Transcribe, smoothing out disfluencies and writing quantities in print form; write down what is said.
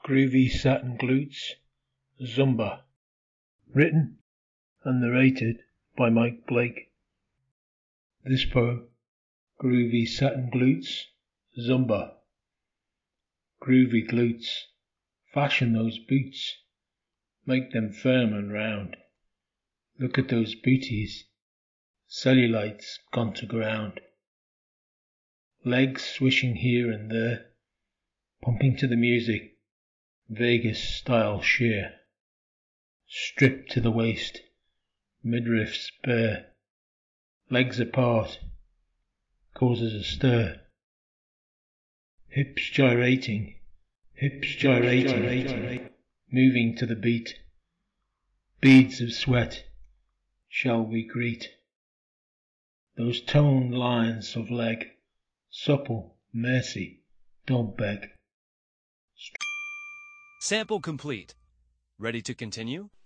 Groovy Satin Glutes, Zumba. Written and narrated by Mike Blake. This poem, Groovy Satin Glutes, Zumba. Groovy glutes, fashion those boots, make them firm and round. Look at those booties, cellulites gone to ground. Legs swishing here and there, pumping to the music, Vegas style sheer. Stripped to the waist, midriffs bare, legs apart, causes a stir. Hips gyrating, moving to the beat. Beads of sweat, shall we greet? Those toned lines of leg, supple, mercy, don't beg. Sample complete. Ready to continue?